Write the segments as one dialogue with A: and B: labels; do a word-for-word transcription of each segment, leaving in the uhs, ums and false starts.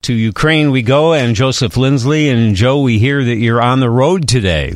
A: To Ukraine we go, and Joseph Lindsley. And Joe, we hear that you're on the road today.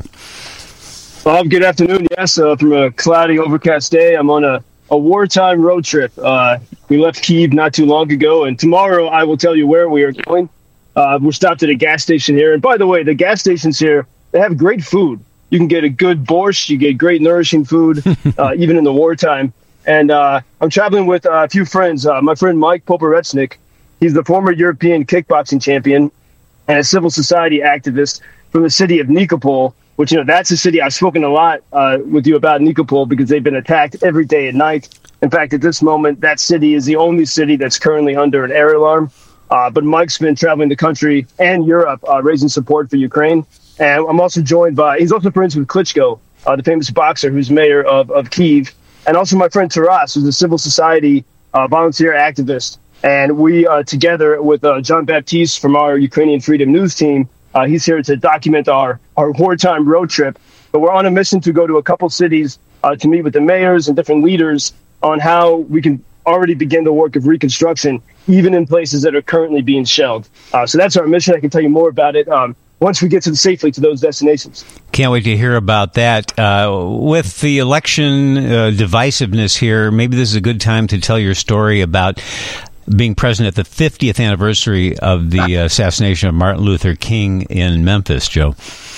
B: Bob, good afternoon. Yes, uh, from a cloudy, overcast day, I'm on a, a wartime road trip. Uh, we left Kyiv not too long ago, and tomorrow I will tell you where we are going. Uh, we're stopped at a gas station here. And by the way, the gas stations here, they have great food. You can get a good borscht. You get great, nourishing food, uh, even in the wartime. And uh, I'm traveling with uh, a few friends. Uh, my friend Mike Poporechnik, he's the former European kickboxing champion and a civil society activist from the city of Nikopol, which, you know, that's a city I've spoken a lot uh, with you about Nikopol because they've been attacked every day and night. In fact, at this moment, that city is the only city that's currently under an air alarm. Uh, but Mike's been traveling the country and Europe, uh, raising support for Ukraine. And I'm also joined by, he's also friends with Klitschko, uh, the famous boxer who's mayor of, of Kyiv. And also my friend Taras, who's a civil society uh, volunteer activist. And we, uh, together with uh, John Baptiste from our Ukrainian Freedom News team, uh, he's here to document our, our wartime road trip. But we're on a mission to go to a couple cities uh, to meet with the mayors and different leaders on how we can already begin the work of reconstruction, even in places that are currently being shelled. Uh, so that's our mission. I can tell you more about it um, once we get to the, safely to those destinations.
A: Can't wait to hear about that. Uh, with the election uh, divisiveness here, maybe this is a good time to tell your story about being present at the fiftieth anniversary of the assassination of Martin Luther King in Memphis, Joe.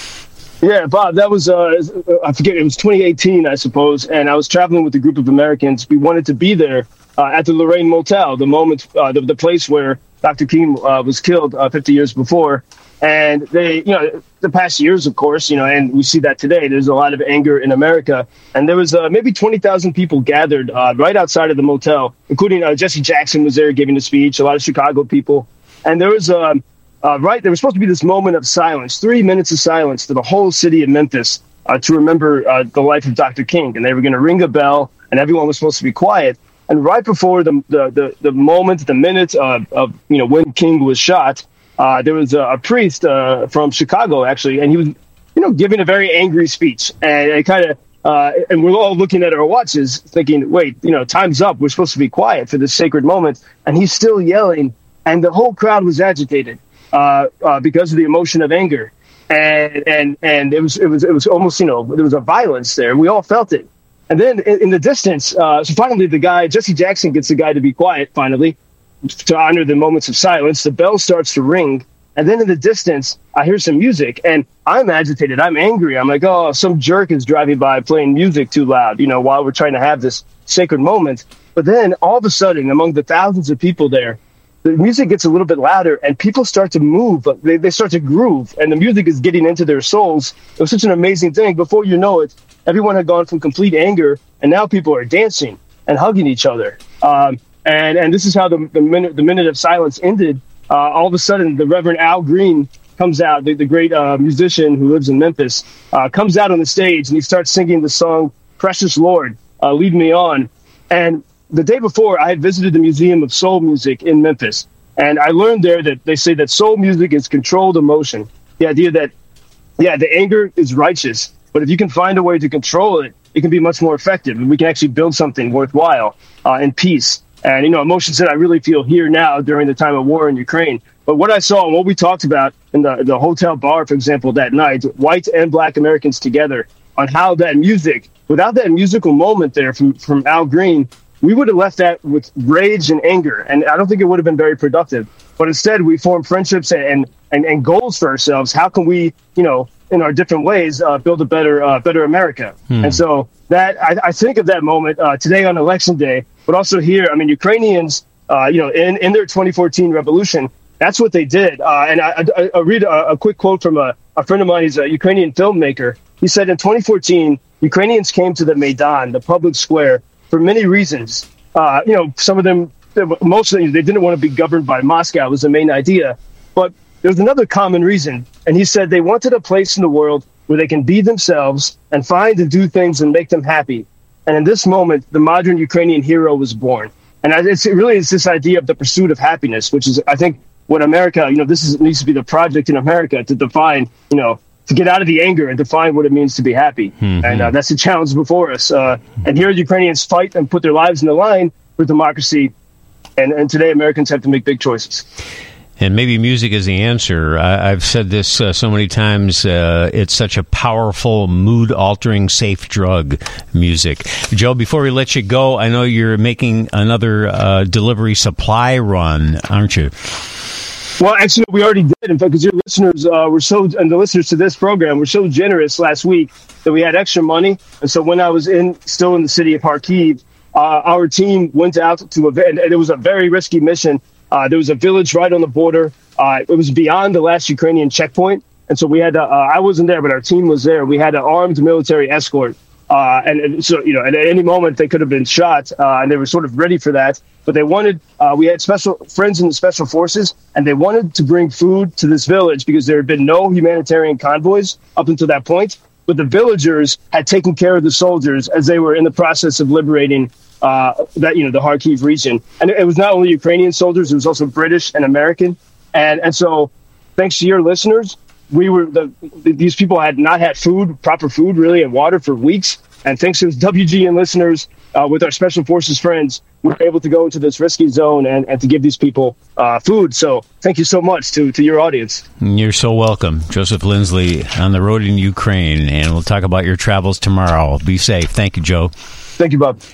B: Yeah, Bob, that was, uh, I forget, it was twenty eighteen, I suppose, and I was traveling with a group of Americans. We wanted to be there uh, at the Lorraine Motel, the moment, uh, the, the place where Doctor King uh, was killed uh, fifty years before. And they, you know, the past years, of course, you know, and we see that today, there's a lot of anger in America. And there was uh, maybe twenty thousand people gathered uh, right outside of the motel, including uh, Jesse Jackson was there giving a speech, a lot of Chicago people. And there was, um, uh, right, there was supposed to be this moment of silence, three minutes of silence to the whole city of Memphis uh, to remember uh, the life of Doctor King. And they were going to ring a bell, and everyone was supposed to be quiet. And right before the the the, the moment, the minute of, of, you know, when King was shot, uh, there was a, a priest uh, from Chicago, actually, and he was, you know, giving a very angry speech. And it kind of, uh, and we're all looking at our watches thinking, wait, you know, time's up. We're supposed to be quiet for this sacred moment. And he's still yelling. And the whole crowd was agitated uh, uh, because of the emotion of anger. And and and it was it was it was almost, you know, there was a violence there. We all felt it. And then in, in the distance, uh, so finally the guy, Jesse Jackson, gets the guy to be quiet, finally, to honor the moments of silence. The bell starts to ring. And then in the distance, I hear some music, and I'm agitated. I'm angry. I'm like, oh, some jerk is driving by playing music too loud, you know, while we're trying to have this sacred moment. But then all of a sudden, among the thousands of people there, the music gets a little bit louder, and people start to move. They, they start to groove, and the music is getting into their souls. It was such an amazing thing. Before you know it, everyone had gone from complete anger, and now people are dancing and hugging each other. Um, and and this is how the, the minute the minute of silence ended. Uh, all of a sudden, the Reverend Al Green comes out, the, the great uh, musician who lives in Memphis, uh, comes out on the stage, and he starts singing the song "Precious Lord, uh, Lead Me On." And the day before, I had visited the Museum of Soul Music in Memphis, and I learned there that they say that soul music is controlled emotion. The idea that, yeah, the anger is righteous, but if you can find a way to control it, it can be much more effective, and we can actually build something worthwhile uh, in peace. And, you know, emotions that I really feel here now during the time of war in Ukraine. But what I saw and what we talked about in the, the hotel bar, for example, that night, white and black Americans together, on how that music, without that musical moment there from, from Al Green, we would have left that with rage and anger. And I don't think it would have been very productive. But instead, we formed friendships and, and, and goals for ourselves. How can we, you know, in our different ways, uh, build a better uh, better America? Hmm. And so that I, I think of that moment uh, today on Election Day, but also here. I mean, Ukrainians, uh, you know, in, in their twenty fourteen revolution, that's what they did. Uh, and I, I, I read a, a quick quote from a, a friend of mine. He's a Ukrainian filmmaker. He said in twenty fourteen, Ukrainians came to the Maidan, the public square, for many reasons. Uh, you know, some of them, most of them, they didn't want to be governed by Moscow was the main idea. But there's another common reason. And he said they wanted a place in the world where they can be themselves and find and do things and make them happy. And in this moment, the modern Ukrainian hero was born. And it's, it really is this idea of the pursuit of happiness, which is, I think, what America, you know, this is, needs to be the project in America to define, you know, to get out of the anger and define what it means to be happy. Mm-hmm. And uh, that's the challenge before us. Uh, and here Ukrainians fight and put their lives in the line for democracy. And, and today Americans have to make big choices.
A: And maybe music is the answer. I, I've said this uh, so many times. Uh, it's such a powerful, mood-altering, safe drug, music. Joe, before we let you go, I know you're making another uh, delivery supply run, aren't you?
B: Well, actually, we already did. In fact, because your listeners uh, were so, and the listeners to this program were so generous last week that we had extra money. And so when I was in, still in the city of Kharkiv, uh, our team went out to a, and it was a very risky mission. Uh, there was a village right on the border. Uh, it was beyond the last Ukrainian checkpoint. And so we had to, uh, I wasn't there, but our team was there. We had an armed military escort. Uh, and, and so, you know, at any moment they could have been shot, uh, and they were sort of ready for that. But they wanted, uh, we had special friends in the special forces, and they wanted to bring food to this village because there had been no humanitarian convoys up until that point. But the villagers had taken care of the soldiers as they were in the process of liberating uh, that, you know, the Kharkiv region. And it was not only Ukrainian soldiers, it was also British and American. And, and so thanks to your listeners, we were the, these people had not had food, proper food, really, and water for weeks. And thanks to W G N listeners, uh, with our special forces friends, we were able to go into this risky zone and, and to give these people uh, food. So thank you so much to, to your audience.
A: You're so welcome. Joseph Lindsley on the road in Ukraine. And we'll talk about your travels tomorrow. Be safe. Thank you, Joe.
B: Thank you, Bob.